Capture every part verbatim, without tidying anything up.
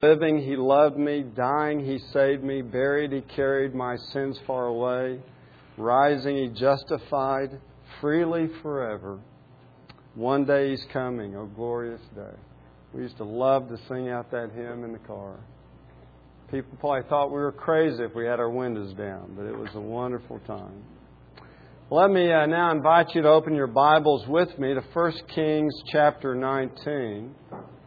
Living, He loved me. Dying, He saved me. Buried, He carried my sins far away. Rising, He justified. Freely forever. One day He's coming, oh glorious day. We used to love to sing out that hymn in the car. People probably thought we were crazy if we had our windows down, but it was a wonderful time. Let me uh, now invite you to open your Bibles with me to First Kings chapter nineteen.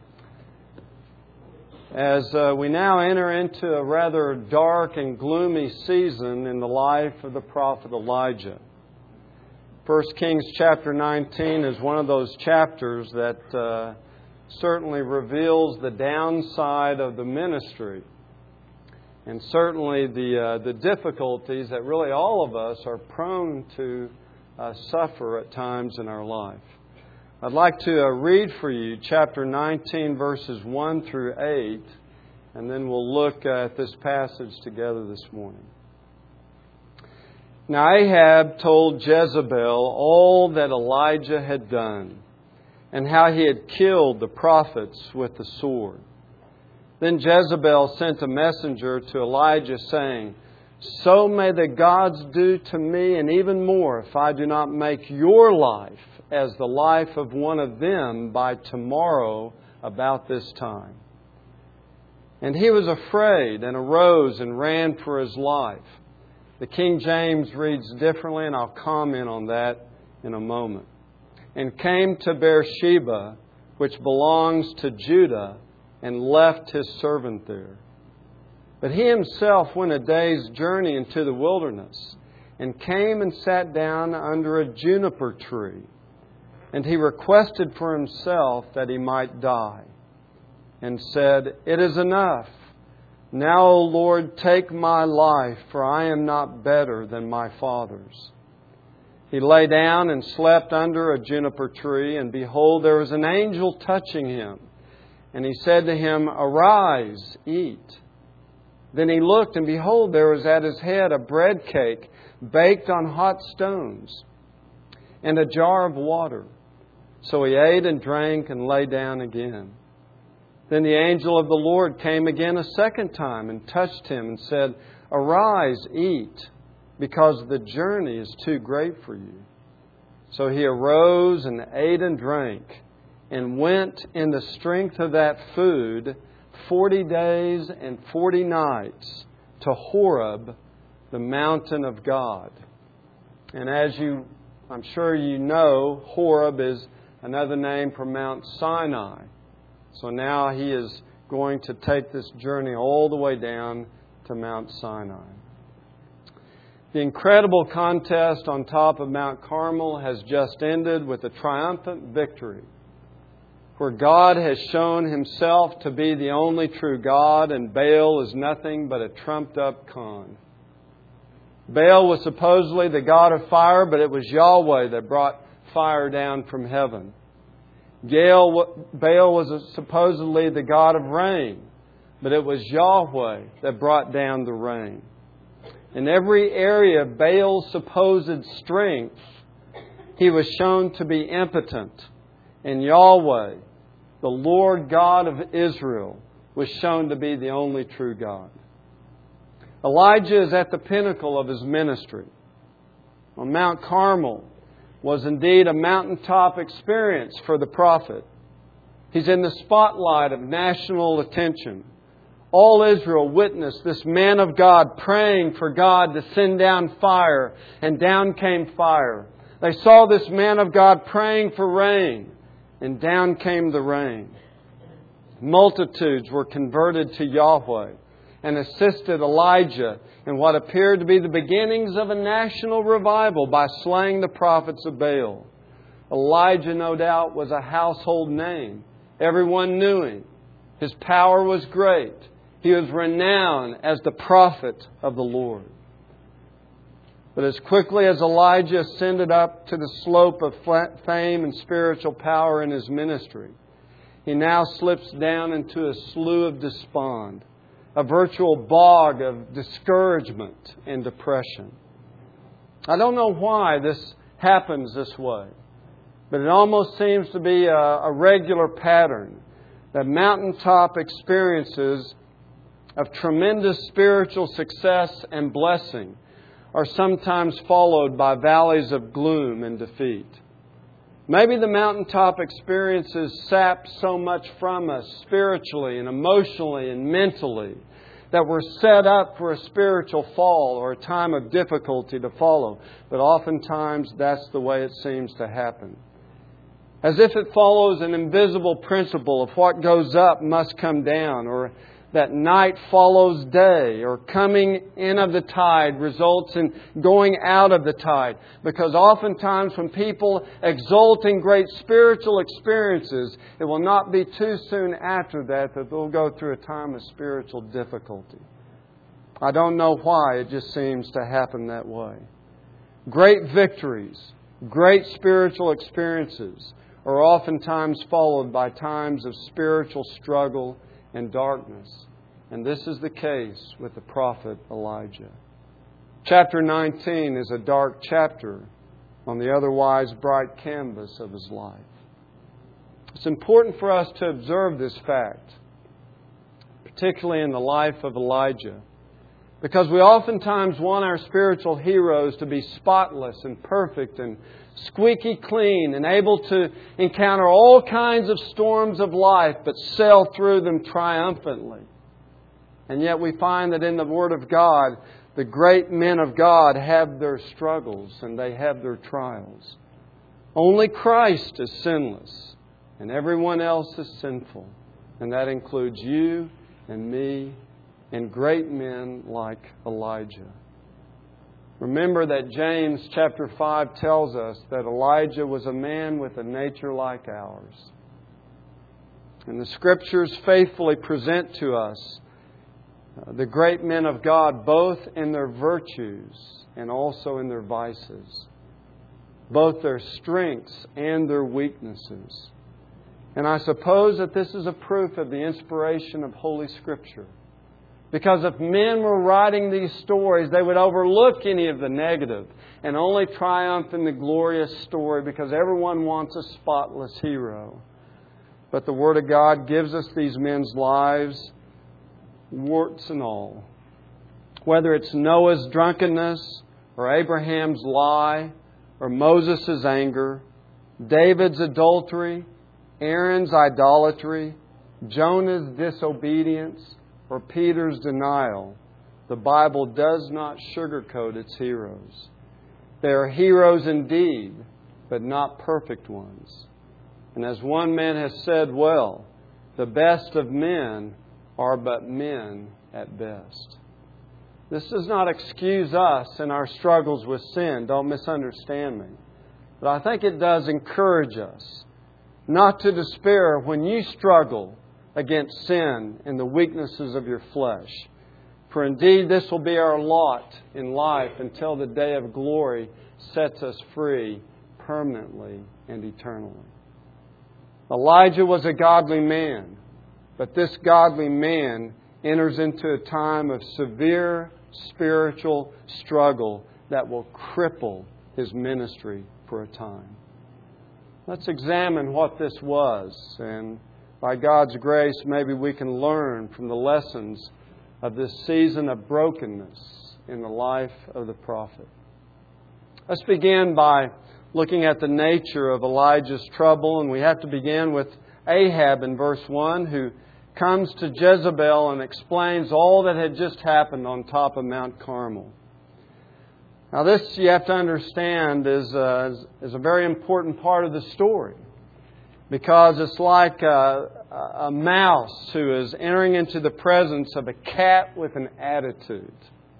As uh, we now enter into a rather dark and gloomy season in the life of the prophet Elijah. First Kings chapter nineteen is one of those chapters that uh, certainly reveals the downside of the ministry. And certainly the uh, the difficulties that really all of us are prone to uh, suffer at times in our life. I'd like to uh, read for you chapter nineteen, verses one through eight, and then we'll look at this passage together this morning. Now Ahab told Jezebel all that Elijah had done, and how he had killed the prophets with the sword. Then Jezebel sent a messenger to Elijah, saying, "So may the gods do to me, and even more, if I do not make your life as the life of one of them by tomorrow about this time." And he was afraid and arose and ran for his life. The King James reads differently, and I'll comment on that in a moment. And came to Beersheba, which belongs to Judah, and left his servant there. But he himself went a day's journey into the wilderness, and came and sat down under a juniper tree. And he requested for himself that he might die, and said, "It is enough. Now, O Lord, take my life, for I am not better than my fathers." He lay down and slept under a juniper tree, and behold, there was an angel touching him. And he said to him, "Arise, eat." Then he looked, and behold, there was at his head a bread cake baked on hot stones, and a jar of water. So he ate and drank and lay down again. Then the angel of the Lord came again a second time and touched him and said, "Arise, eat, because the journey is too great for you." So he arose and ate and drank, and went in the strength of that food forty days and forty nights to Horeb, the mountain of God. And as you, I'm sure you know, Horeb is another name for Mount Sinai. So now he is going to take this journey all the way down to Mount Sinai. The incredible contest on top of Mount Carmel has just ended with a triumphant victory, where God has shown Himself to be the only true God, and Baal is nothing but a trumped-up con. Baal was supposedly the god of fire, but it was Yahweh that brought fire down from heaven. Baal was supposedly the god of rain, but it was Yahweh that brought down the rain. In every area of Baal's supposed strength, he was shown to be impotent, and Yahweh, the Lord God of Israel, was shown to be the only true God. Elijah is at the pinnacle of his ministry. On Mount Carmel was indeed a mountaintop experience for the prophet. He's in the spotlight of national attention. All Israel witnessed this man of God praying for God to send down fire, and down came fire. They saw this man of God praying for rain, and down came the rain. Multitudes were converted to Yahweh and assisted Elijah in what appeared to be the beginnings of a national revival by slaying the prophets of Baal. Elijah, no doubt, was a household name. Everyone knew him. His power was great. He was renowned as the prophet of the Lord. But as quickly as Elijah ascended up to the slope of fame and spiritual power in his ministry, he now slips down into a slough of despond, a virtual bog of discouragement and depression. I don't know why this happens this way, but it almost seems to be a, a regular pattern. that mountaintop experiences of tremendous spiritual success and blessing are sometimes followed by valleys of gloom and defeat. Maybe the mountaintop experiences sap so much from us spiritually and emotionally and mentally that we're set up for a spiritual fall or a time of difficulty to follow. But oftentimes that's the way it seems to happen. As if it follows an invisible principle of what goes up must come down, or that night follows day, or coming in of the tide results in going out of the tide. Because oftentimes when people exult in great spiritual experiences, it will not be too soon after that that they'll go through a time of spiritual difficulty. I don't know why, it just seems to happen that way. Great victories, great spiritual experiences are oftentimes followed by times of spiritual struggle and darkness. And this is the case with the prophet Elijah. Chapter nineteen is a dark chapter on the otherwise bright canvas of his life. It's important for us to observe this fact, particularly in the life of Elijah, because we oftentimes want our spiritual heroes to be spotless and perfect and squeaky clean and able to encounter all kinds of storms of life but sail through them triumphantly. And yet we find that in the Word of God, the great men of God have their struggles and they have their trials. Only Christ is sinless and everyone else is sinful. And that includes you and me and great men like Elijah. Remember that James chapter five tells us that Elijah was a man with a nature like ours. And the Scriptures faithfully present to us uh, the great men of God, both in their virtues and also in their vices, both their strengths and their weaknesses. And I suppose that this is a proof of the inspiration of Holy Scripture. Because if men were writing these stories, they would overlook any of the negative and only triumph in the glorious story, because everyone wants a spotless hero. But the Word of God gives us these men's lives, warts and all. Whether it's Noah's drunkenness, or Abraham's lie, or Moses' anger, David's adultery, Aaron's idolatry, Jonah's disobedience, or Peter's denial, the Bible does not sugarcoat its heroes. They are heroes indeed, but not perfect ones. And as one man has said well, the best of men are but men at best. This does not excuse us in our struggles with sin. Don't misunderstand me. But I think it does encourage us not to despair when you struggle against sin and the weaknesses of your flesh. For indeed this will be our lot in life until the day of glory sets us free permanently and eternally. Elijah was a godly man, but this godly man enters into a time of severe spiritual struggle that will cripple his ministry for a time. Let's examine what this was, and by God's grace, maybe we can learn from the lessons of this season of brokenness in the life of the prophet. Let's begin by looking at the nature of Elijah's trouble, and we have to begin with Ahab in verse one, who comes to Jezebel and explains all that had just happened on top of Mount Carmel. Now this, you have to understand, is a, is a very important part of the story. Because it's like a, a mouse who is entering into the presence of a cat with an attitude.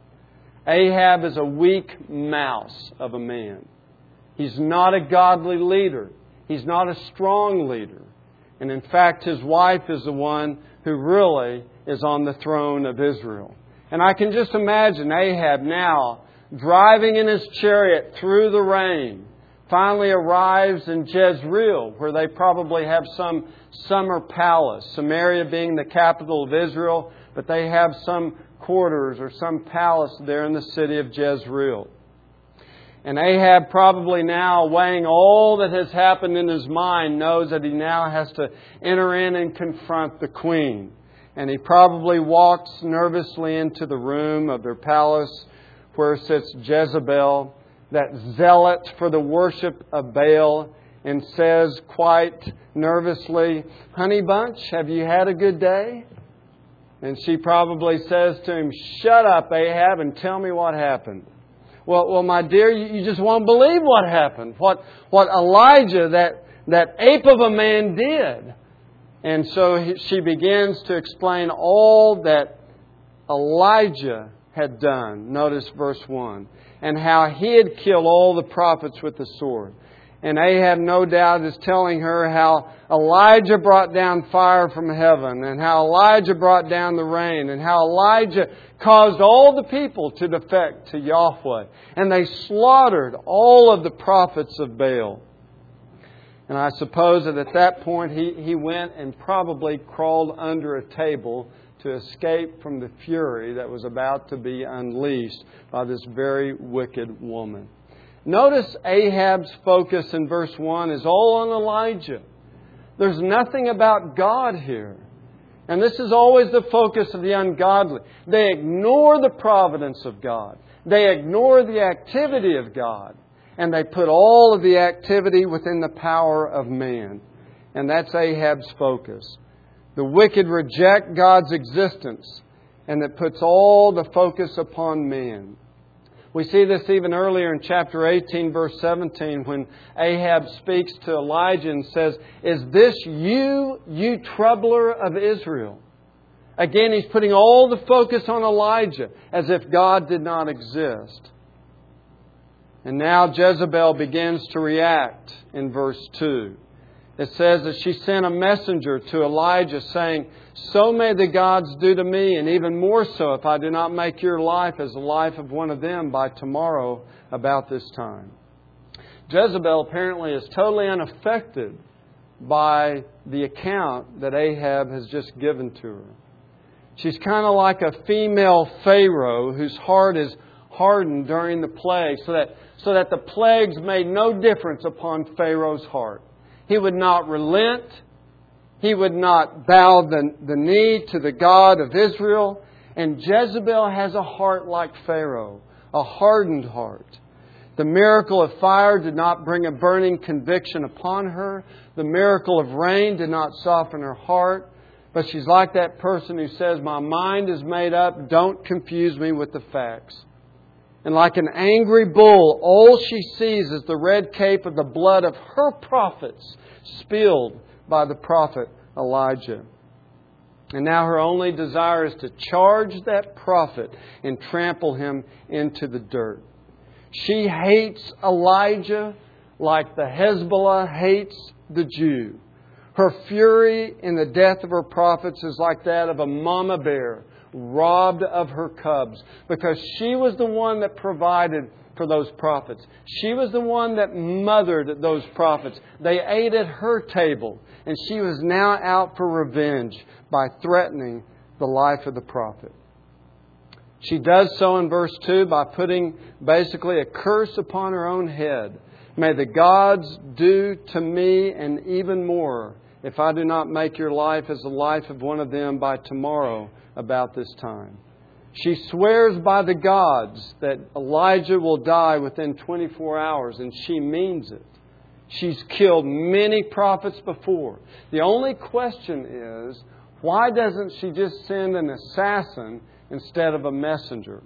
Ahab is a weak mouse of a man. He's not a godly leader. He's not a strong leader. And in fact, his wife is the one who really is on the throne of Israel. And I can just imagine Ahab now driving in his chariot through the rain, finally arrives in Jezreel, where they probably have some summer palace. Samaria being the capital of Israel, but they have some quarters or some palace there in the city of Jezreel. And Ahab, probably now weighing all that has happened in his mind, knows that he now has to enter in and confront the queen. And he probably walks nervously into the room of their palace where sits Jezebel, that zealot for the worship of Baal, and says quite nervously, "Honey Bunch, have you had a good day?" And she probably says to him, "Shut up, Ahab, and tell me what happened." Well, well, my dear, you, you just won't believe what happened. What what Elijah, that, that ape of a man, did. And so he, she begins to explain all that Elijah had done. Notice verse one. And how he had killed all the prophets with the sword. And Ahab, no doubt, is telling her how Elijah brought down fire from heaven, and how Elijah brought down the rain, and how Elijah caused all the people to defect to Yahweh. And they slaughtered all of the prophets of Baal. And I suppose that at that point he, he went and probably crawled under a table to escape from the fury that was about to be unleashed by this very wicked woman. Notice Ahab's focus in verse one is all on Elijah. There's nothing about God here. And this is always the focus of the ungodly. They ignore the providence of God. They ignore the activity of God. And they put all of the activity within the power of man. And that's Ahab's focus. The wicked reject God's existence, and that puts all the focus upon man. We see this even earlier in chapter eighteen, verse seventeen, when Ahab speaks to Elijah and says, "Is this you, you troubler of Israel?" Again, he's putting all the focus on Elijah, as if God did not exist. And now Jezebel begins to react in verse two. It says that she sent a messenger to Elijah saying, "So may the gods do to me, and even more so if I do not make your life as the life of one of them by tomorrow about this time." Jezebel apparently is totally unaffected by the account that Ahab has just given to her. She's kind of like a female Pharaoh whose heart is hardened during the plague, so that, so that the plagues made no difference upon Pharaoh's heart. He would not relent. He would not bow the, the knee to the God of Israel. And Jezebel has a heart like Pharaoh, a hardened heart. The miracle of fire did not bring a burning conviction upon her. The miracle of rain did not soften her heart. But she's like that person who says, "My mind is made up. Don't confuse me with the facts." And like an angry bull, all she sees is the red cape of the blood of her prophets spilled by the prophet Elijah. And now her only desire is to charge that prophet and trample him into the dirt. She hates Elijah like the Hezbollah hates the Jew. Her fury in the death of her prophets is like that of a mama bear robbed of her cubs, because she was the one that provided for those prophets. She was the one that mothered those prophets. They ate at her table, and she was now out for revenge by threatening the life of the prophet. She does so in verse two by putting basically a curse upon her own head. "May the gods do to me and even more if I do not make your life as the life of one of them by tomorrow about this time." She swears by the gods that Elijah will die within twenty-four hours, and she means it. She's killed many prophets before. The only question is, why doesn't she just send an assassin instead of a messenger?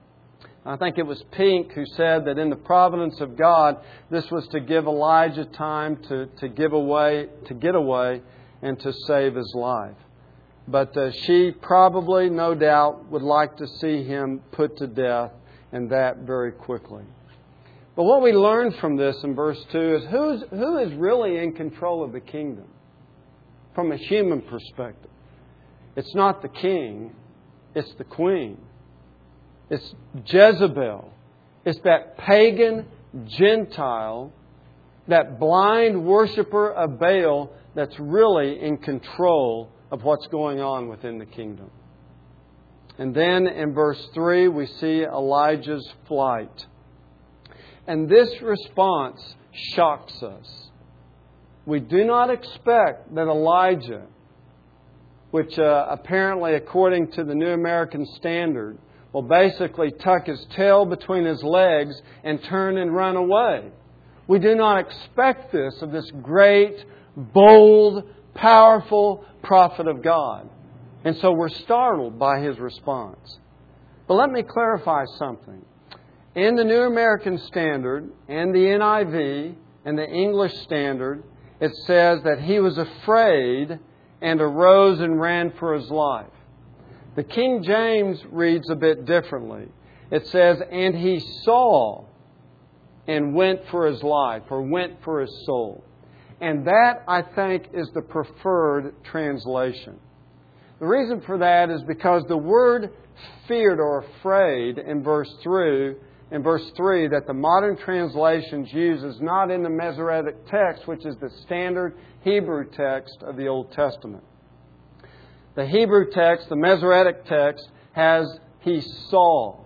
I think it was Pink who said that in the providence of God, this was to give Elijah time to, to give away, to get away and to save his life. But uh, she probably, no doubt, would like to see him put to death, and that very quickly. But what we learn from this in verse two is who's, who is really in control of the kingdom from a human perspective. It's not the king, it's the queen. It's Jezebel. It's that pagan Gentile, that blind worshiper of Baal that's really in control of what's going on within the kingdom. And then in verse three, we see Elijah's flight. And this response shocks us. We do not expect that Elijah, which uh, apparently, according to the New American Standard, will basically tuck his tail between his legs and turn and run away. We do not expect this of this great, bold, powerful prophet of God. And so we're startled by his response. But let me clarify something. In the New American Standard and the N I V and the English Standard, it says that he was afraid and arose and ran for his life. The King James reads a bit differently. It says, and he saw and went for his life, or went for his soul. And that, I think, is the preferred translation. The reason for that is because the word feared or afraid in verse three, in verse three that the modern translations use is not in the Masoretic text, which is the standard Hebrew text of the Old Testament. The Hebrew text, the Masoretic text, has he saw.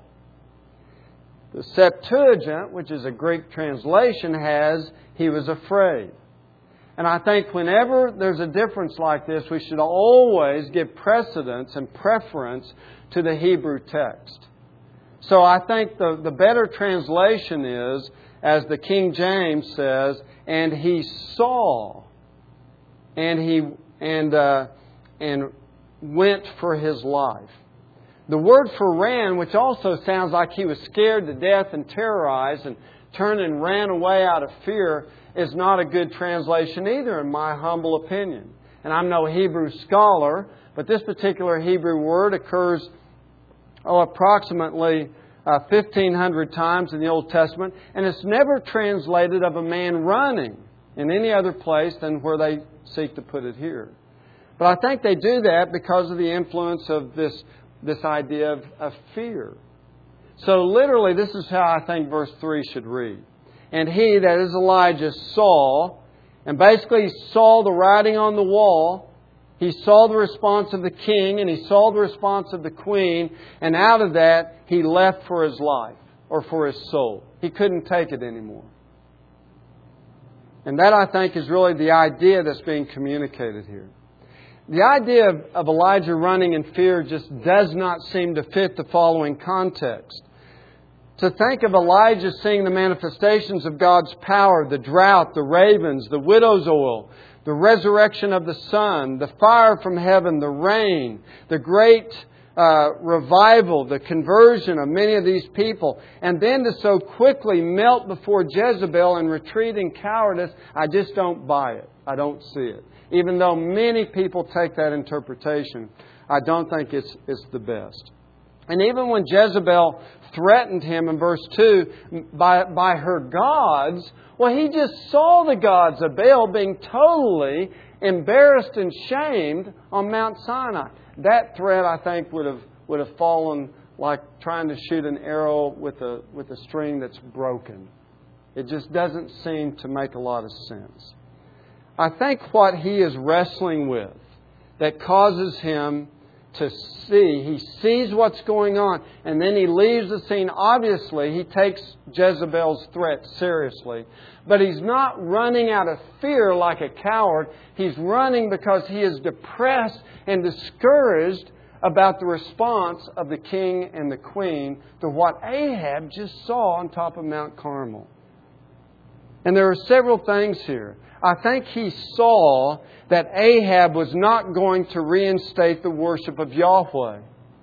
The Septuagint, which is a Greek translation, has he was afraid. And I think whenever there's a difference like this, we should always give precedence and preference to the Hebrew text. So I think the, the better translation is, as the King James says, and he saw, and he and uh, and went for his life. The word for ran, which also sounds like he was scared to death and terrorized and turned and ran away out of fear, is not a good translation either, in my humble opinion. And I'm no Hebrew scholar, but this particular Hebrew word occurs oh, approximately uh, fifteen hundred times in the Old Testament, and it's never translated of a man running in any other place than where they seek to put it here. But I think they do that because of the influence of this, this idea of, of fear. So literally, this is how I think verse three should read. And he, that is Elijah, saw, and basically he saw the writing on the wall. He saw the response of the king, and he saw the response of the queen, and out of that, he left for his life, or for his soul. He couldn't take it anymore. And that, I think, is really the idea that's being communicated here. The idea of, of Elijah running in fear just does not seem to fit the following context. To think of Elijah seeing the manifestations of God's power, the drought, the ravens, the widow's oil, the resurrection of the sun, the fire from heaven, the rain, the great uh, revival, the conversion of many of these people, and then to so quickly melt before Jezebel and retreat in cowardice, I just don't buy it. I don't see it. Even though many people take that interpretation, I don't think it's, it's the best. And even when Jezebel threatened him in verse two by, by her gods, well, he just saw the gods of Baal being totally embarrassed and shamed on Mount Sinai. That threat, I think, would have would have fallen like trying to shoot an arrow with a with a string that's broken. It just doesn't seem to make a lot of sense. I think what he is wrestling with that causes him to see, he sees what's going on, and then he leaves the scene. Obviously, he takes Jezebel's threat seriously, but he's not running out of fear like a coward. He's running because he is depressed and discouraged about the response of the king and the queen to what Ahab just saw on top of Mount Carmel. And there are several things here. I think he saw that Ahab was not going to reinstate the worship of Yahweh.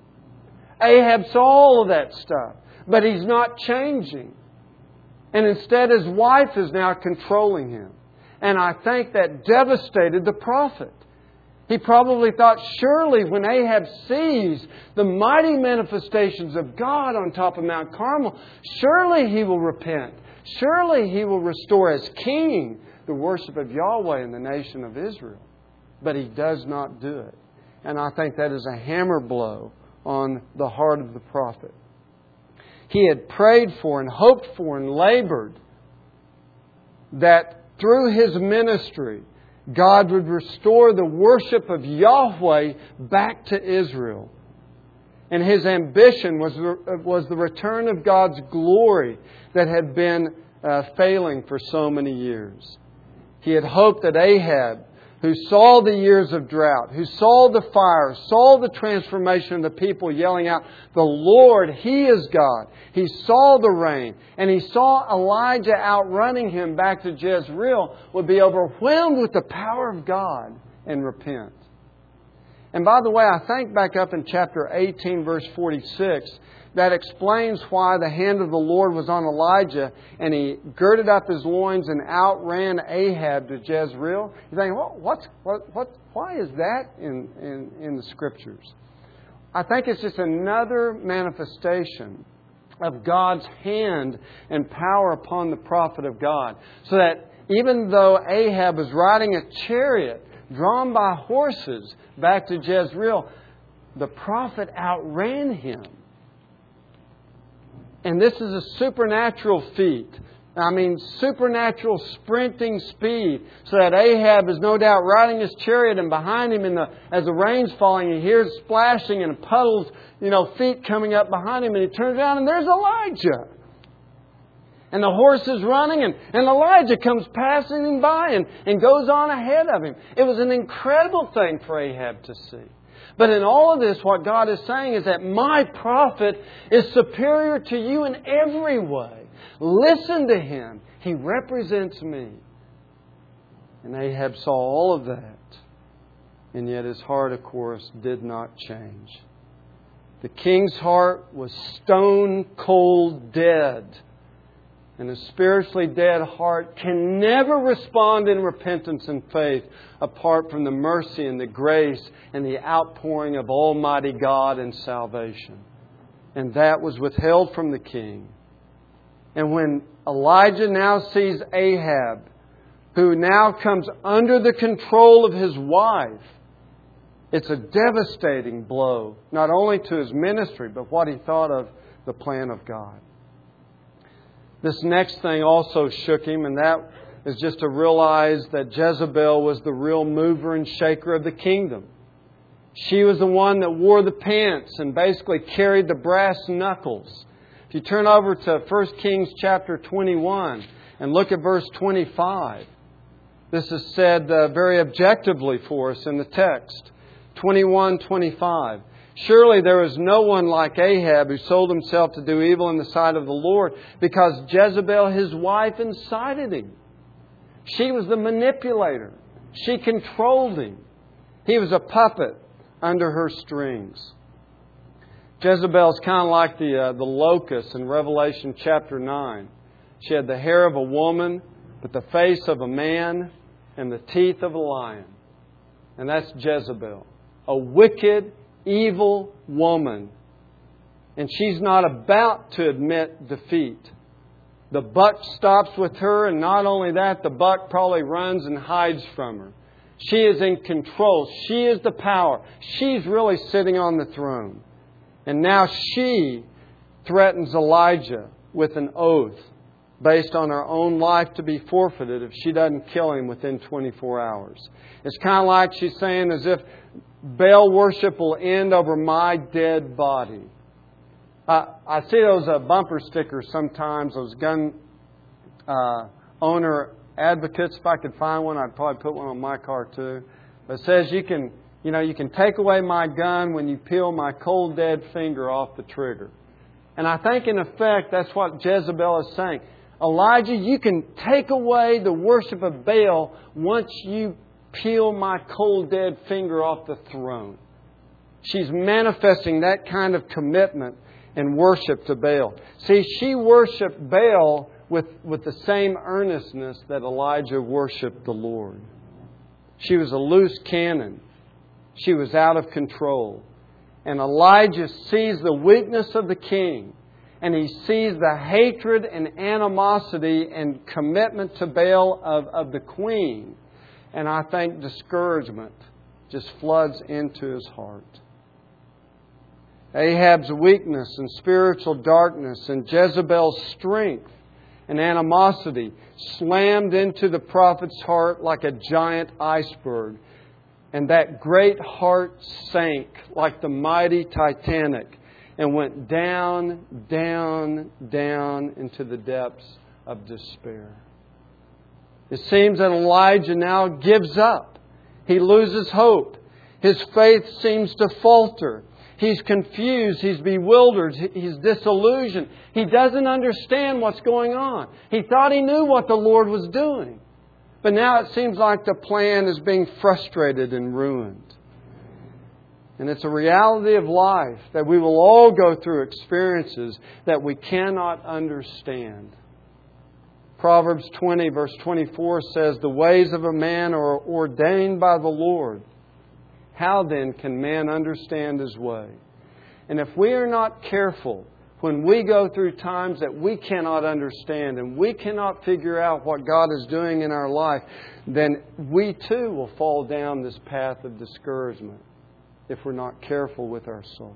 Ahab saw all of that stuff, but he's not changing. And instead his wife is now controlling him. And I think that devastated the prophet. He probably thought, surely when Ahab sees the mighty manifestations of God on top of Mount Carmel, surely he will repent. Surely he will restore as king the worship of Yahweh in the nation of Israel. But he does not do it. And I think that is a hammer blow on the heart of the prophet. He had prayed for and hoped for and labored that through his ministry, God would restore the worship of Yahweh back to Israel. And his ambition was the, was the return of God's glory that had been uh, failing for so many years. He had hoped that Ahab, who saw the years of drought, who saw the fire, saw the transformation of the people yelling out, "The Lord, He is God." He saw the rain, and he saw Elijah outrunning him back to Jezreel, would be overwhelmed with the power of God and repent. And by the way, I think back up in chapter eighteen, verse forty-six, that explains why the hand of the Lord was on Elijah and he girded up his loins and outran Ahab to Jezreel. You think, well, what's, what, what, why is that in, in, in the Scriptures? I think it's just another manifestation of God's hand and power upon the prophet of God. So that even though Ahab was riding a chariot drawn by horses back to Jezreel, the prophet outran him. And this is a supernatural feat. I mean, supernatural sprinting speed. So that Ahab is no doubt riding his chariot, and behind him, in the, as the rain's falling, he hears splashing and puddles, you know, feet coming up behind him. And he turns around and there's Elijah. And the horse is running, and, and Elijah comes passing him by and, and goes on ahead of him. It was an incredible thing for Ahab to see. But in all of this, what God is saying is that my prophet is superior to you in every way. Listen to him. He represents me. And Ahab saw all of that. And yet his heart, of course, did not change. The king's heart was stone cold dead. And a spiritually dead heart can never respond in repentance and faith apart from the mercy and the grace and the outpouring of Almighty God and salvation. And that was withheld from the king. And when Elijah now sees Ahab, who now comes under the control of his wife, it's a devastating blow, not only to his ministry, but what he thought of the plan of God. This next thing also shook him, and that is just to realize that Jezebel was the real mover and shaker of the kingdom. She was the one that wore the pants and basically carried the brass knuckles. If you turn over to First Kings chapter twenty-one and look at verse twenty-five, this is said uh, very objectively for us in the text. twenty-one twenty-five. Surely there is no one like Ahab who sold himself to do evil in the sight of the Lord, because Jezebel, his wife, incited him. She was the manipulator. She controlled him. He was a puppet under her strings. Jezebel's kind of like the, uh, the locust in Revelation chapter nine. She had the hair of a woman, but the face of a man, and the teeth of a lion. And that's Jezebel. A wicked, evil woman. And she's not about to admit defeat. The buck stops with her, and not only that, the buck probably runs and hides from her. She is in control. She is the power. She's really sitting on the throne. And now she threatens Elijah with an oath based on her own life to be forfeited if she doesn't kill him within twenty-four hours. It's kind of like she's saying, as if Baal worship will end over my dead body. Uh, I see those uh, bumper stickers sometimes, those gun uh, owner advocates. If I could find one, I'd probably put one on my car too. But it says, you can, you know, you can take away my gun when you peel my cold dead finger off the trigger. And I think in effect that's what Jezebel is saying. Elijah, you can take away the worship of Baal once you peel my cold dead finger off the throne. She's manifesting that kind of commitment and worship to Baal. See, she worshipped Baal with, with the same earnestness that Elijah worshipped the Lord. She was a loose cannon. She was out of control. And Elijah sees the weakness of the king. And he sees the hatred and animosity and commitment to Baal of, of the queen. And I think discouragement just floods into his heart. Ahab's weakness and spiritual darkness and Jezebel's strength and animosity slammed into the prophet's heart like a giant iceberg. And that great heart sank like the mighty Titanic and went down, down, down into the depths of despair. It seems that Elijah now gives up. He loses hope. His faith seems to falter. He's confused. He's bewildered. He's disillusioned. He doesn't understand what's going on. He thought he knew what the Lord was doing. But now it seems like the plan is being frustrated and ruined. And it's a reality of life that we will all go through experiences that we cannot understand. Proverbs twenty verse twenty-four says, "The ways of a man are ordained by the Lord. How then can man understand his way?" And if we are not careful, when we go through times that we cannot understand and we cannot figure out what God is doing in our life, then we too will fall down this path of discouragement if we're not careful with our soul.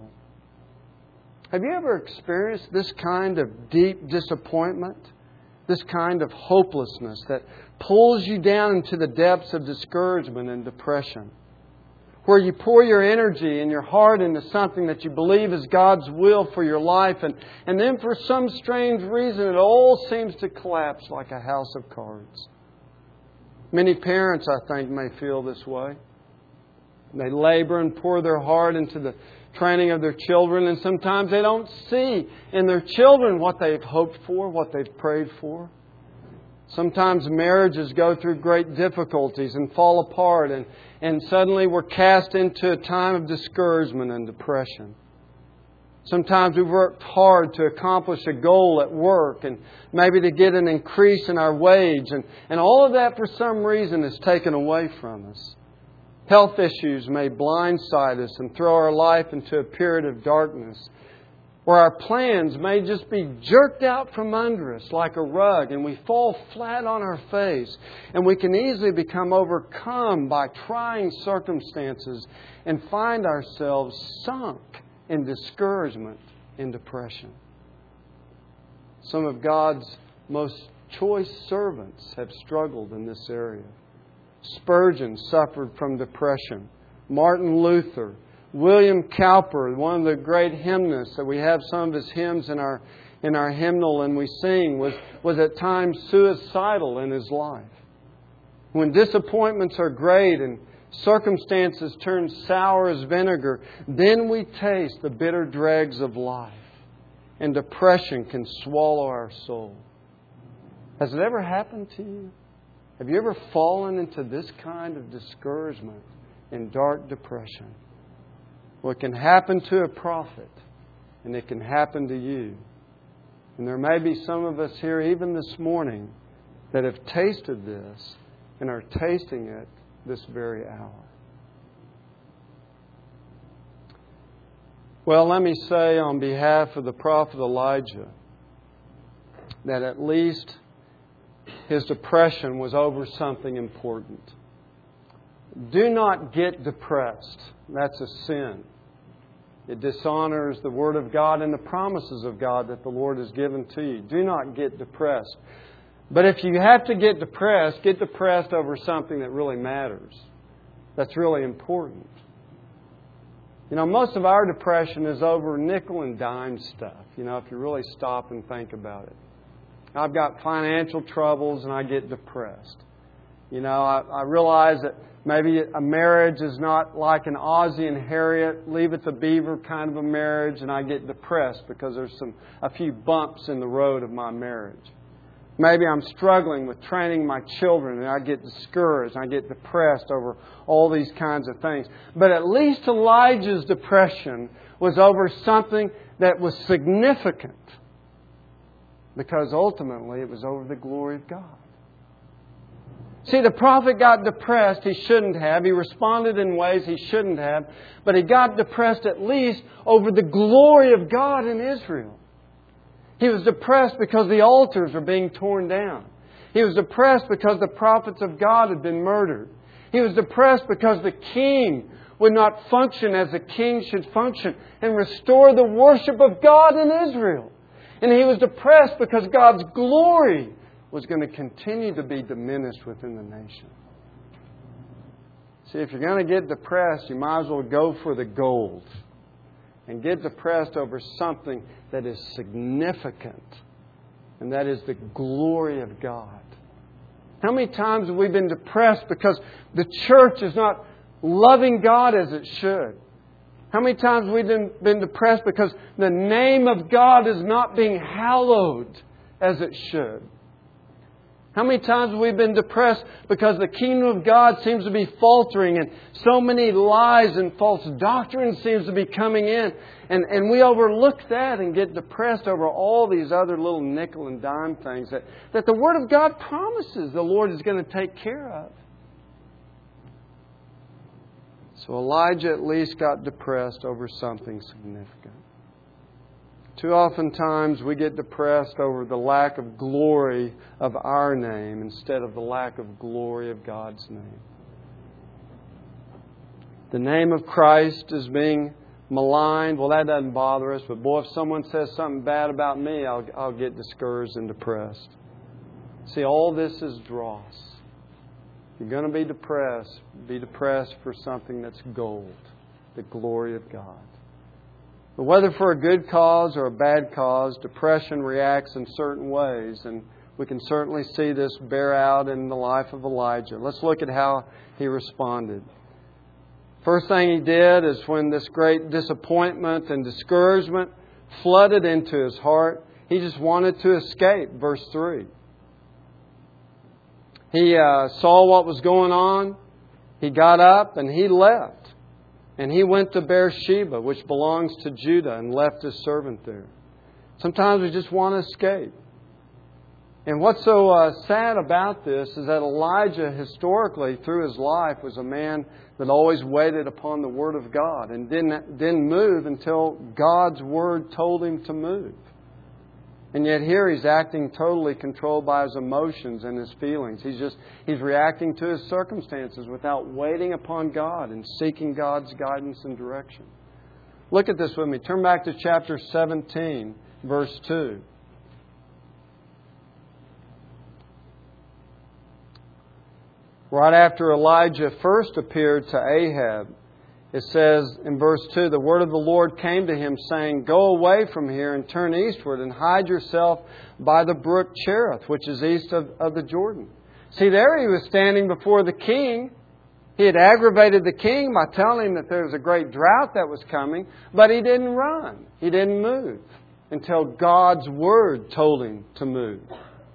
Have you ever experienced this kind of deep disappointment? This kind of hopelessness that pulls you down into the depths of discouragement and depression, where you pour your energy and your heart into something that you believe is God's will for your life, and, and then for some strange reason it all seems to collapse like a house of cards. Many parents, I think, may feel this way. They labor and pour their heart into the training of their children, and sometimes they don't see in their children what they've hoped for, what they've prayed for. Sometimes marriages go through great difficulties and fall apart, and, and suddenly we're cast into a time of discouragement and depression. Sometimes we've worked hard to accomplish a goal at work and maybe to get an increase in our wage, and, and all of that for some reason is taken away from us. Health issues may blindside us and throw our life into a period of darkness, where our plans may just be jerked out from under us like a rug, and we fall flat on our face, and we can easily become overcome by trying circumstances and find ourselves sunk in discouragement and depression. Some of God's most choice servants have struggled in this area. Spurgeon suffered from depression. Martin Luther, William Cowper, one of the great hymnists that we have some of his hymns in our in our hymnal and we sing, was, was at times suicidal in his life. When disappointments are great and circumstances turn sour as vinegar, then we taste the bitter dregs of life, and depression can swallow our soul. Has it ever happened to you? Have you ever fallen into this kind of discouragement and dark depression? Well, it can happen to a prophet, and it can happen to you. And there may be some of us here even this morning that have tasted this and are tasting it this very hour. Well, let me say on behalf of the prophet Elijah that at least his depression was over something important. Do not get depressed. That's a sin. It dishonors the Word of God and the promises of God that the Lord has given to you. Do not get depressed. But if you have to get depressed, get depressed over something that really matters. That's really important. You know, most of our depression is over nickel and dime stuff, you know, if you really stop and think about it. I've got financial troubles and I get depressed. You know, I, I realize that maybe a marriage is not like an Ozzie and Harriet, Leave It to Beaver kind of a marriage, and I get depressed because there's some a few bumps in the road of my marriage. Maybe I'm struggling with training my children and I get discouraged and I get depressed over all these kinds of things. But at least Elijah's depression was over something that was significant, because ultimately it was over the glory of God. See, the prophet got depressed. He shouldn't have. He responded in ways he shouldn't have. But he got depressed at least over the glory of God in Israel. He was depressed because the altars were being torn down. He was depressed because the prophets of God had been murdered. He was depressed because the king would not function as a king should function and restore the worship of God in Israel. And he was depressed because God's glory was going to continue to be diminished within the nation. See, if you're going to get depressed, you might as well go for the gold and get depressed over something that is significant and that is the glory of God. How many times have we been depressed because the church is not loving God as it should? How many times have we been, been depressed because the name of God is not being hallowed as it should? How many times have we been depressed because the kingdom of God seems to be faltering and so many lies and false doctrine seems to be coming in, and, and we overlook that and get depressed over all these other little nickel and dime things that, that the Word of God promises the Lord is going to take care of. So Elijah at least got depressed over something significant. Too often times we get depressed over the lack of glory of our name instead of the lack of glory of God's name. The name of Christ is being maligned. Well, that doesn't bother us. But boy, if someone says something bad about me, I'll, I'll get discouraged and depressed. See, all this is dross. If you're going to be depressed, be depressed for something that's gold, the glory of God. But whether for a good cause or a bad cause, depression reacts in certain ways. And we can certainly see this bear out in the life of Elijah. Let's look at how he responded. First thing he did is when this great disappointment and discouragement flooded into his heart, he just wanted to escape. Verse three. He uh, saw what was going on. He got up and he left. And he went to Beersheba, which belongs to Judah, and left his servant there. Sometimes we just want to escape. And what's so uh, sad about this is that Elijah, historically, through his life, was a man that always waited upon the Word of God and didn't, didn't move until God's Word told him to move. And yet here he's acting totally controlled by his emotions and his feelings. He's just he's reacting to his circumstances without waiting upon God and seeking God's guidance and direction. Look at this with me. Turn back to chapter seventeen, verse two. Right after Elijah first appeared to Ahab, it says in verse two, the word of the Lord came to him, saying, "Go away from here and turn eastward and hide yourself by the brook Cherith, which is east of, of the Jordan." See, there he was standing before the king. He had aggravated the king by telling him that there was a great drought that was coming, but he didn't run. He didn't move until God's Word told him to move.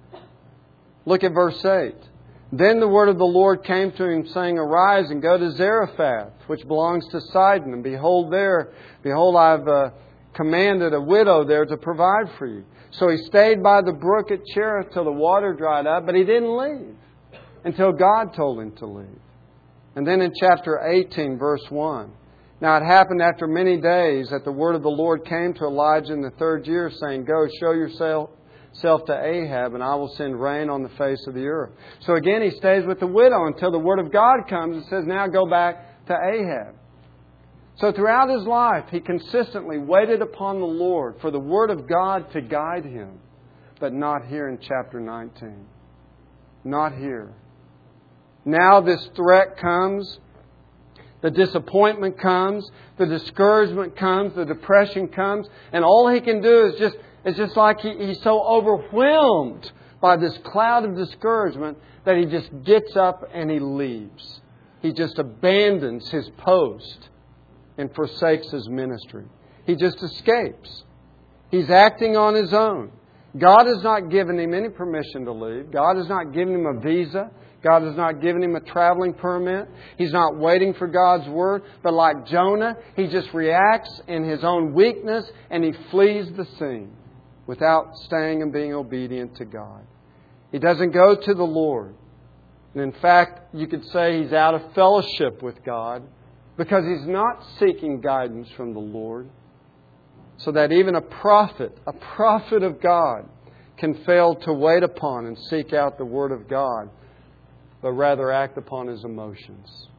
Look at verse eight. Then the word of the Lord came to him, saying, "Arise and go to Zarephath, which belongs to Sidon, and behold there, behold, I've uh, commanded a widow there to provide for you." So he stayed by the brook at Cherith till the water dried up, but he didn't leave until God told him to leave. And then in chapter eighteen, verse one, "Now it happened after many days that the word of the Lord came to Elijah in the third year, saying, Go, show yourself self to Ahab, and I will send rain on the face of the earth." So again, he stays with the widow until the Word of God comes and says, "Now go back to Ahab." So throughout his life, he consistently waited upon the Lord for the Word of God to guide him. But not here in chapter nineteen. Not here. Now this threat comes. The disappointment comes. The discouragement comes. The depression comes. And all he can do is just It's just like he, he's so overwhelmed by this cloud of discouragement that he just gets up and he leaves. He just abandons his post and forsakes his ministry. He just escapes. He's acting on his own. God has not given him any permission to leave. God has not given him a visa. God has not given him a traveling permit. He's not waiting for God's Word. But like Jonah, he just reacts in his own weakness and he flees the scene without staying and being obedient to God. He doesn't go to the Lord. And in fact, you could say he's out of fellowship with God because he's not seeking guidance from the Lord. So that even a prophet, a prophet of God, can fail to wait upon and seek out the Word of God, but rather act upon his emotions.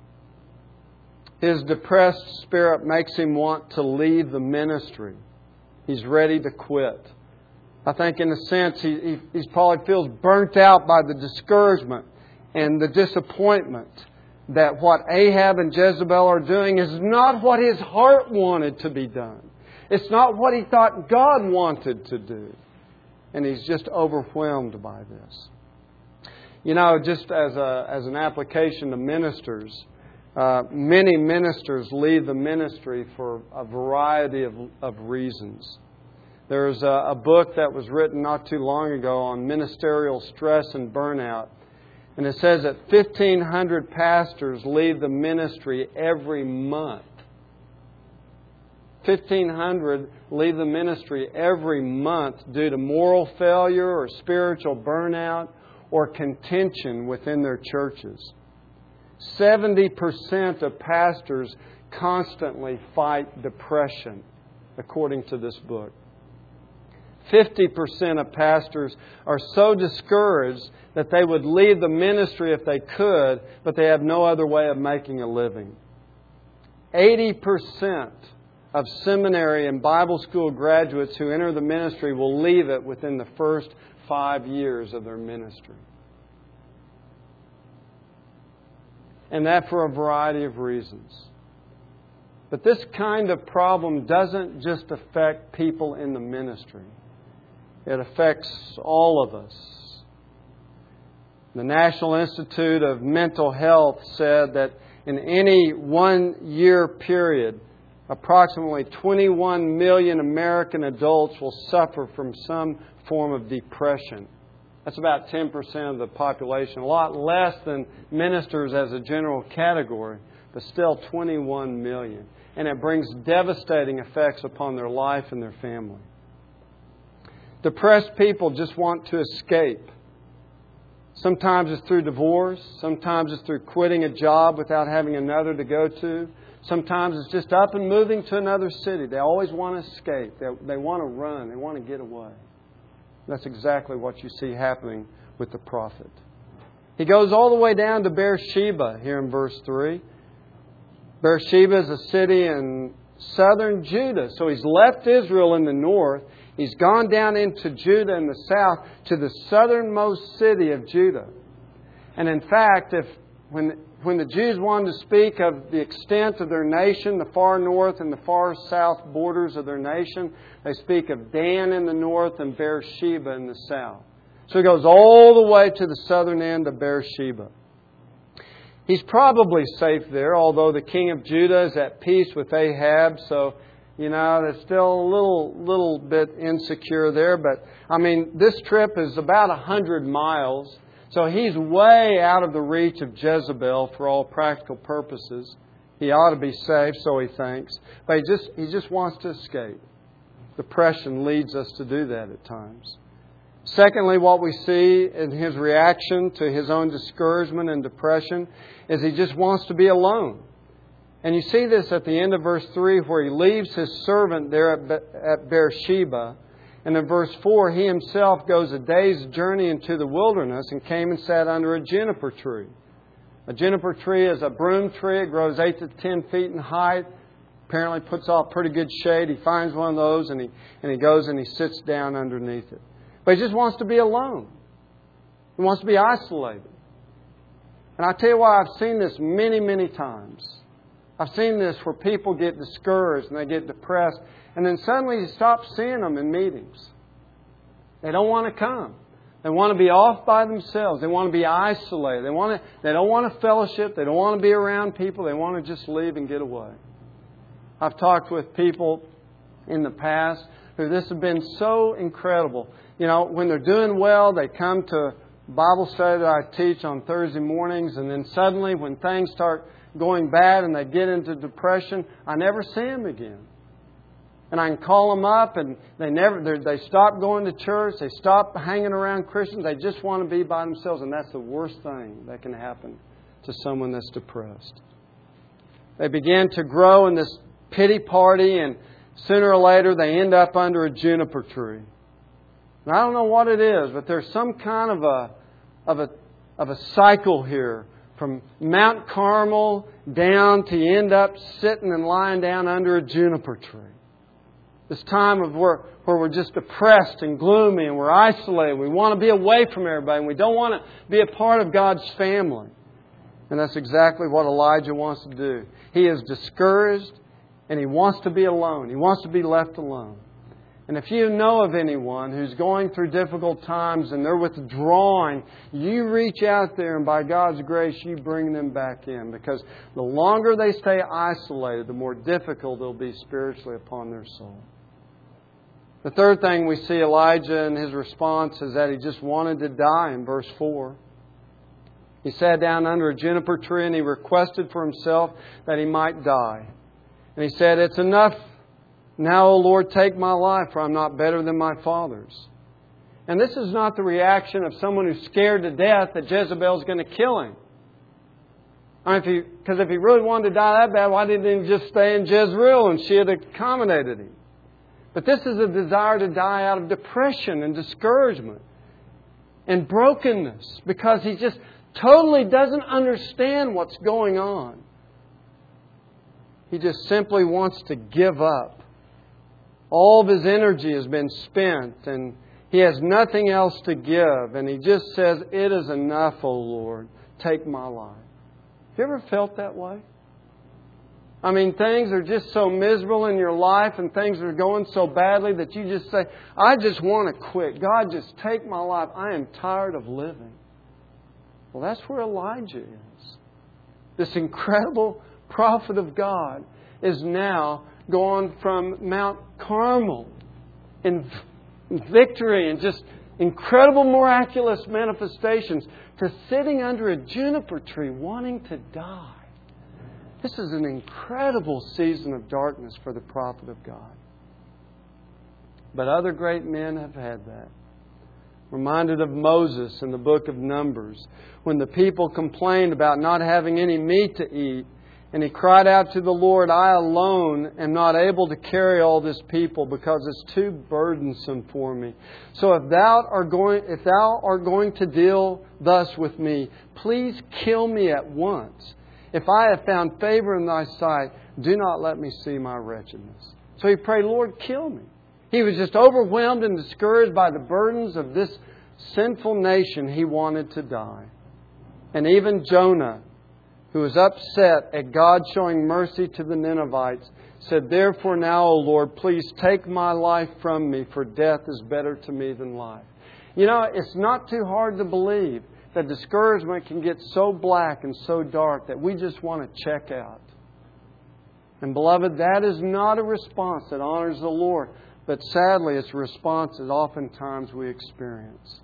His depressed spirit makes him want to leave the ministry. He's ready to quit. I think in a sense he, he he's probably feels burnt out by the discouragement and the disappointment that what Ahab and Jezebel are doing is not what his heart wanted to be done. It's not what he thought God wanted to do. and he's just overwhelmed by this. You know, just as a as an application to ministers, uh, many ministers leave the ministry for a variety of, of reasons. There's a, a book that was written not too long ago on ministerial stress and burnout. And it says that fifteen hundred pastors leave the ministry every month. fifteen hundred leave the ministry every month due to moral failure or spiritual burnout or contention within their churches. seventy percent of pastors constantly fight depression, according to this book. fifty percent of pastors are so discouraged that they would leave the ministry if they could, but they have no other way of making a living. eighty percent of seminary and Bible school graduates who enter the ministry will leave it within the first five years of their ministry. And that for a variety of reasons. But this kind of problem doesn't just affect people in the ministry. It affects all of us. The National Institute of Mental Health said that in any one-year period, approximately twenty-one million American adults will suffer from some form of depression. That's about ten percent of the population. A lot less than ministers as a general category, but still twenty-one million. And it brings devastating effects upon their life and their family. Depressed people just want to escape. Sometimes it's through divorce. Sometimes it's through quitting a job without having another to go to. Sometimes it's just up and moving to another city. They always want to escape. They, they want to run. They want to get away. That's exactly what you see happening with the prophet. He goes all the way down to Beersheba here in verse three. Beersheba is a city in southern Judah. So he's left Israel in the north. He's gone down into Judah in the south to the southernmost city of Judah. And in fact, if when when the Jews wanted to speak of the extent of their nation, the far north and the far south borders of their nation, they speak of Dan in the north and Beersheba in the south. So he goes all the way to the southern end of Beersheba. He's probably safe there, although the king of Judah is at peace with Ahab, so you know, they're still a little little bit insecure there. But, I mean, this trip is about one hundred miles. So he's way out of the reach of Jezebel for all practical purposes. He ought to be safe, so he thinks. But he just, he just wants to escape. Depression leads us to do that at times. Secondly, what we see in his reaction to his own discouragement and depression is he just wants to be alone. And you see this at the end of verse three where he leaves his servant there at Beersheba. And in verse four, he himself goes a day's journey into the wilderness and came and sat under a juniper tree. A juniper tree is a broom tree. It grows eight to ten feet in height. Apparently puts off pretty good shade. He finds one of those and he, and he goes and he sits down underneath it. But he just wants to be alone. He wants to be isolated. And I tell you what, I've seen this many, many times. I've seen this where people get discouraged and they get depressed. And then suddenly you stop seeing them in meetings. They don't want to come. They want to be off by themselves. They want to be isolated. They want to, they don't want to fellowship. They don't want to be around people. They want to just leave and get away. I've talked with people in the past who this has been so incredible. You know, when they're doing well, they come to Bible study that I teach on Thursday mornings. And then suddenly when things start going bad and they get into depression, I never see them again. And I can call them up and they never, they stop going to church. They stop hanging around Christians. They just want to be by themselves. And that's the worst thing that can happen to someone that's depressed. They begin to grow in this pity party and sooner or later they end up under a juniper tree. And I don't know what it is, but there's some kind of a, of a, of a cycle here from Mount Carmel down to you end up sitting and lying down under a juniper tree. This time of where, where we're just depressed and gloomy and we're isolated. We want to be away from everybody and we don't want to be a part of God's family. And that's exactly what Elijah wants to do. He is discouraged and he wants to be alone. He wants to be left alone. And if you know of anyone who's going through difficult times and they're withdrawing, you reach out there and by God's grace you bring them back in. Because the longer they stay isolated, the more difficult it'll be spiritually upon their soul. The third thing we see Elijah in his response is that he just wanted to die in verse four. He sat down under a juniper tree and he requested for himself that he might die. And he said, "It's enough. Now, O Lord, take my life, for I'm not better than my fathers." And this is not the reaction of someone who's scared to death that Jezebel's going to kill him. I mean, if he, because if he really wanted to die that bad, why didn't he just stay in Jezreel and she had accommodated him? But this is a desire to die out of depression and discouragement and brokenness because he just totally doesn't understand what's going on. He just simply wants to give up. All of his energy has been spent and he has nothing else to give. And he just says, "It is enough, O Lord. Take my life." Have you ever felt that way? I mean, things are just so miserable in your life and things are going so badly that you just say, "I just want to quit. God, just take my life. I am tired of living." Well, that's where Elijah is. This incredible prophet of God is now gone from Mount Carmel in victory and just incredible miraculous manifestations to sitting under a juniper tree wanting to die. This is an incredible season of darkness for the prophet of God. But other great men have had that. Reminded of Moses in the book of Numbers, when the people complained about not having any meat to eat, and he cried out to the Lord, "I alone am not able to carry all this people because it's too burdensome for me. So if thou are going, if thou art going to deal thus with me, please kill me at once. If I have found favor in thy sight, do not let me see my wretchedness." So he prayed, "Lord, kill me." He was just overwhelmed and discouraged by the burdens of this sinful nation. He wanted to die. And even Jonah, who was upset at God showing mercy to the Ninevites, said, "Therefore now, O Lord, please take my life from me, for death is better to me than life." You know, it's not too hard to believe that discouragement can get so black and so dark that we just want to check out. And beloved, that is not a response that honors the Lord. But sadly, it's a response that oftentimes we experience.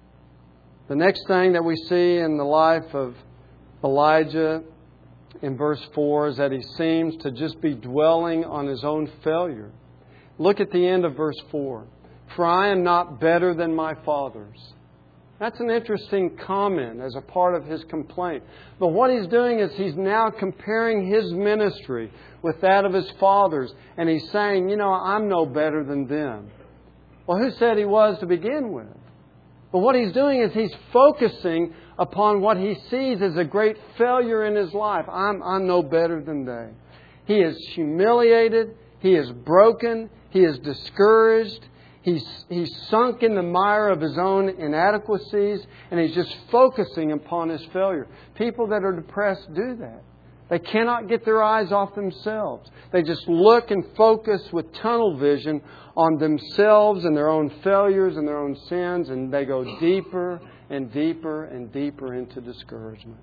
The next thing that we see in the life of Elijah in verse four is that he seems to just be dwelling on his own failure. Look at the end of verse four. "For I am not better than my fathers." That's an interesting comment as a part of his complaint. But what he's doing is he's now comparing his ministry with that of his fathers. And he's saying, you know, I'm no better than them. Well, who said he was to begin with? But what he's doing is he's focusing upon what he sees as a great failure in his life. I'm, I'm no better than they. He is humiliated. He is broken. He is discouraged. He's, he's sunk in the mire of his own inadequacies, and he's just focusing upon his failure. People that are depressed do that. They cannot get their eyes off themselves. They just look and focus with tunnel vision on themselves and their own failures and their own sins, and they go deeper and deeper and deeper into discouragement.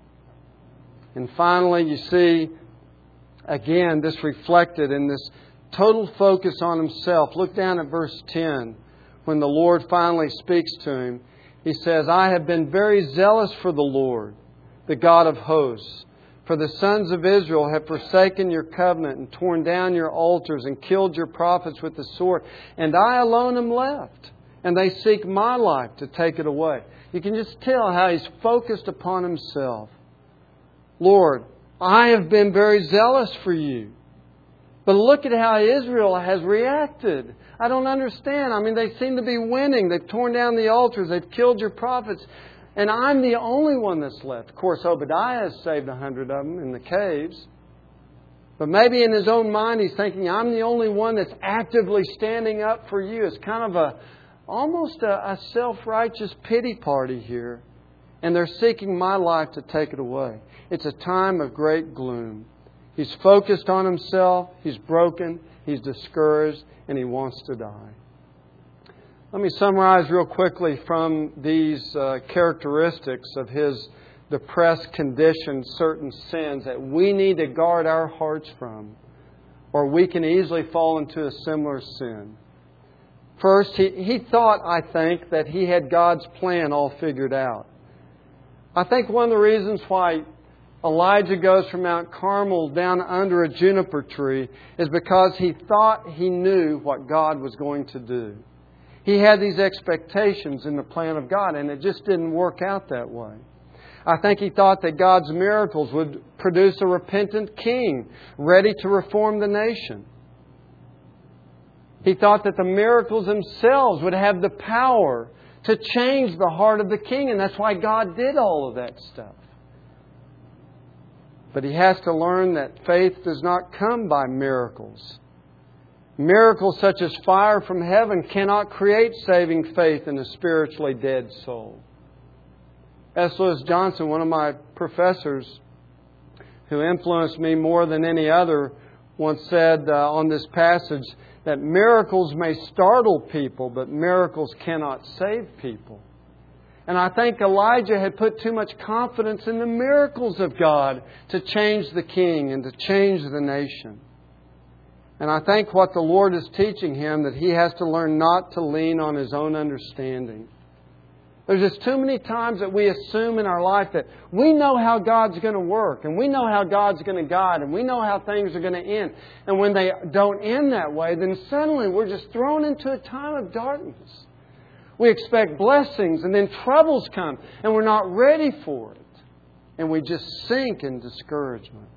And finally, you see, again, this reflected in this total focus on himself. Look down at verse ten. When the Lord finally speaks to him, he says, "I have been very zealous for the Lord, the God of hosts. For the sons of Israel have forsaken your covenant and torn down your altars and killed your prophets with the sword. And I alone am left, and they seek my life to take it away." You can just tell how he's focused upon himself. "Lord, I have been very zealous for you. But look at how Israel has reacted. I don't understand. I mean, they seem to be winning. They've torn down the altars. They've killed your prophets. And I'm the only one that's left." Of course, Obadiah has saved a hundred of them in the caves. But maybe in his own mind, he's thinking, I'm the only one that's actively standing up for you. It's kind of a almost a, a self-righteous pity party here. And they're seeking my life to take it away. It's a time of great gloom. He's focused on himself. He's broken. He's discouraged and he wants to die. Let me summarize real quickly from these uh, characteristics of his depressed condition, certain sins that we need to guard our hearts from, or we can easily fall into a similar sin. First, he, he thought, I think, that he had God's plan all figured out. I think one of the reasons why Elijah goes from Mount Carmel down under a juniper tree is because he thought he knew what God was going to do. He had these expectations in the plan of God, and it just didn't work out that way. I think he thought that God's miracles would produce a repentant king ready to reform the nation. He thought that the miracles themselves would have the power to change the heart of the king, and that's why God did all of that stuff. But he has to learn that faith does not come by miracles. Miracles such as fire from heaven cannot create saving faith in a spiritually dead soul. S. Lewis Johnson, one of my professors who influenced me more than any other, once said uh, on this passage that miracles may startle people, but miracles cannot save people. And I think Elijah had put too much confidence in the miracles of God to change the king and to change the nation. And I think what the Lord is teaching him, that he has to learn not to lean on his own understanding. There's just too many times that we assume in our life that we know how God's going to work, and we know how God's going to guide, and we know how things are going to end. And when they don't end that way, then suddenly we're just thrown into a time of darkness. We expect blessings, and then troubles come, and we're not ready for it. And we just sink in discouragement.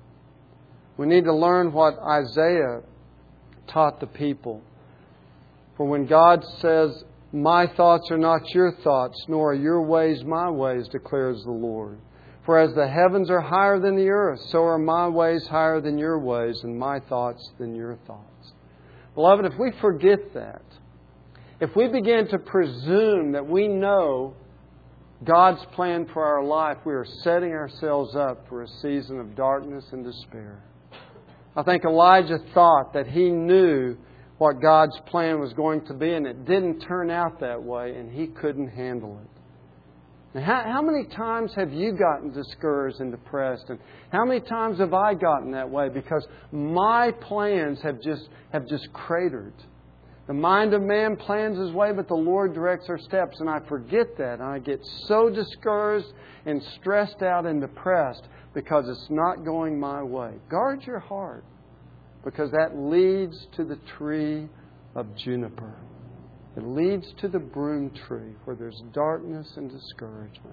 We need to learn what Isaiah taught the people. For when God says, "My thoughts are not your thoughts, nor are your ways my ways," declares the Lord. "For as the heavens are higher than the earth, so are my ways higher than your ways, and my thoughts than your thoughts." Beloved, if we forget that, if we begin to presume that we know God's plan for our life, we are setting ourselves up for a season of darkness and despair. I think Elijah thought that he knew what God's plan was going to be, and it didn't turn out that way, and he couldn't handle it. Now, how, how many times have you gotten discouraged and depressed? And how many times have I gotten that way? Because my plans have just have just cratered. The mind of man plans his way, but the Lord directs our steps. And I forget that, and I get so discouraged and stressed out and depressed because it's not going my way. Guard your heart, because that leads to the tree of juniper. It leads to the broom tree where there's darkness and discouragement.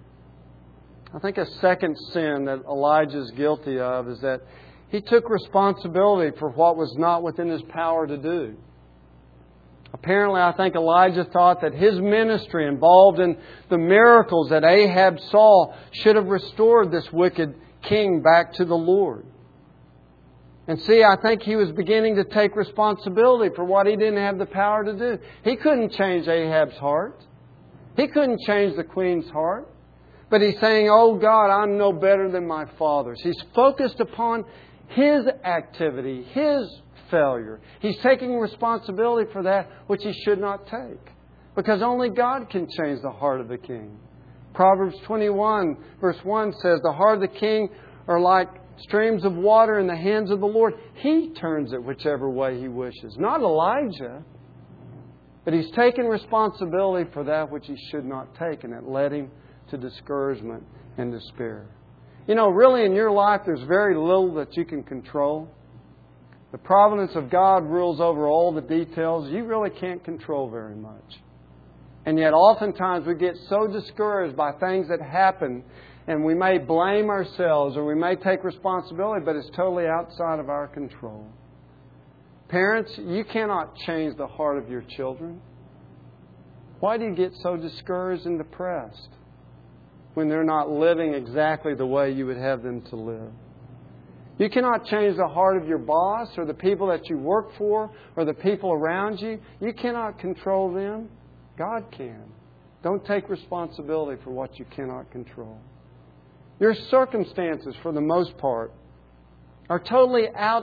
I think a second sin that Elijah is guilty of is that he took responsibility for what was not within his power to do. Apparently, I think Elijah thought that his ministry involved in the miracles that Ahab saw should have restored this wicked king back to the Lord. And see, I think he was beginning to take responsibility for what he didn't have the power to do. He couldn't change Ahab's heart. He couldn't change the queen's heart. But he's saying, "Oh God, I'm no better than my fathers." He's focused upon his activity, his failure. He's taking responsibility for that which he should not take. Because only God can change the heart of the king. Proverbs twenty-one verse one says, "The heart of the king are like streams of water in the hands of the Lord. He turns it whichever way He wishes." Not Elijah. But he's taken responsibility for that which he should not take, and it led him to discouragement and despair. You know, really in your life there's very little that you can control. The providence of God rules over all the details. You really can't control very much. And yet oftentimes we get so discouraged by things that happen, and we may blame ourselves or we may take responsibility, but it's totally outside of our control. Parents, you cannot change the heart of your children. Why do you get so discouraged and depressed when they're not living exactly the way you would have them to live? You cannot change the heart of your boss or the people that you work for or the people around you. You cannot control them. God can. Don't take responsibility for what you cannot control. Your circumstances, for the most part, are totally out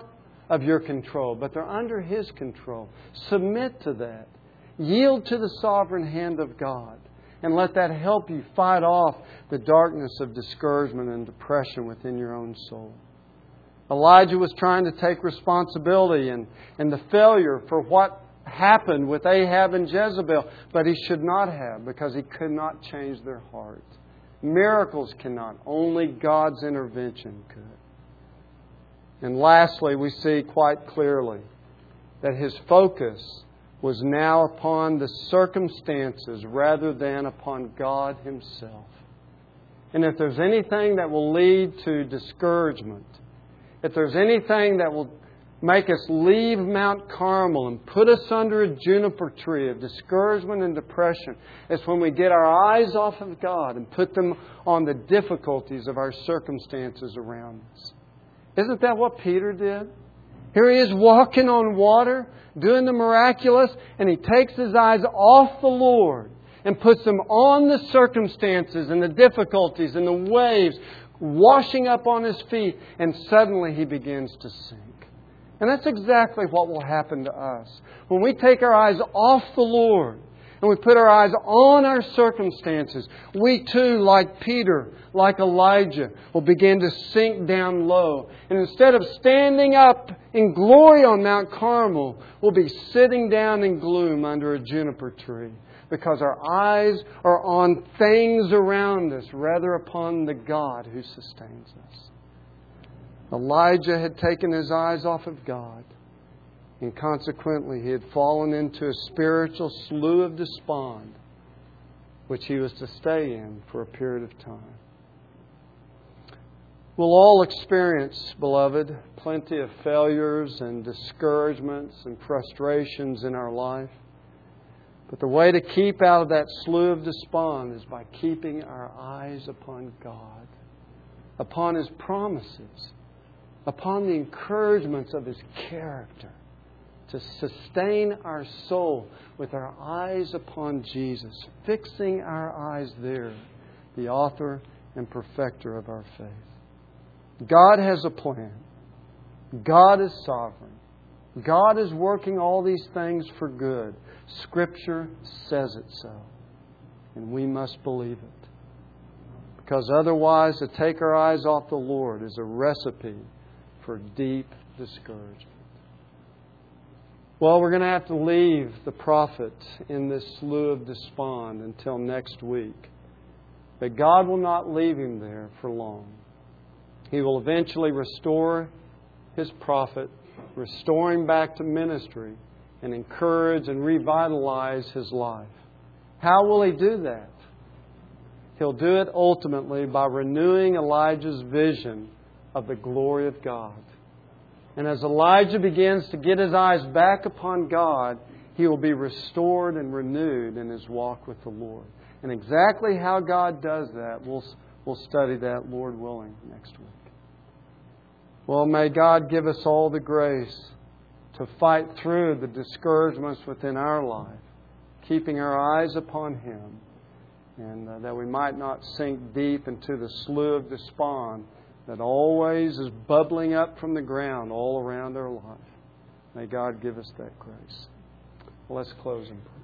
of your control, but they're under His control. Submit to that. Yield to the sovereign hand of God. And let that help you fight off the darkness of discouragement and depression within your own soul. Elijah was trying to take responsibility and, and the failure for what happened with Ahab and Jezebel, but he should not have, because he could not change their heart. Miracles cannot. Only God's intervention could. And lastly, we see quite clearly that his focus was now upon the circumstances rather than upon God Himself. And if there's anything that will lead to discouragement, if there's anything that will make us leave Mount Carmel and put us under a juniper tree of discouragement and depression, it's when we get our eyes off of God and put them on the difficulties of our circumstances around us. Isn't that what Peter did? Here he is walking on water, doing the miraculous, and he takes his eyes off the Lord and puts them on the circumstances and the difficulties and the waves washing up on his feet, and suddenly he begins to sink. And that's exactly what will happen to us. When we take our eyes off the Lord and we put our eyes on our circumstances, we too, like Peter, like Elijah, will begin to sink down low. And instead of standing up in glory on Mount Carmel, we'll be sitting down in gloom under a juniper tree, because our eyes are on things around us rather upon the God who sustains us. Elijah had taken his eyes off of God, and consequently he had fallen into a spiritual slough of despond, which he was to stay in for a period of time. We'll all experience, beloved, plenty of failures and discouragements and frustrations in our life. But the way to keep out of that slough of despond is by keeping our eyes upon God, upon His promises, upon the encouragements of His character, to sustain our soul with our eyes upon Jesus, fixing our eyes there, the author and perfecter of our faith. God has a plan. God is sovereign. God is working all these things for good. Scripture says it so. And we must believe it. Because otherwise, to take our eyes off the Lord is a recipe for deep discouragement. Well, we're going to have to leave the prophet in this slough of despond until next week. But God will not leave him there for long. He will eventually restore His prophet, restore him back to ministry, and encourage and revitalize his life. How will He do that? He'll do it ultimately by renewing Elijah's vision of the glory of God. And as Elijah begins to get his eyes back upon God, he will be restored and renewed in his walk with the Lord. And exactly how God does that, we'll, we'll study that, Lord willing, next week. Well, may God give us all the grace to fight through the discouragements within our life, keeping our eyes upon Him, and uh, that we might not sink deep into the slough of despond that always is bubbling up from the ground all around our life. May God give us that grace. Well, let's close in prayer.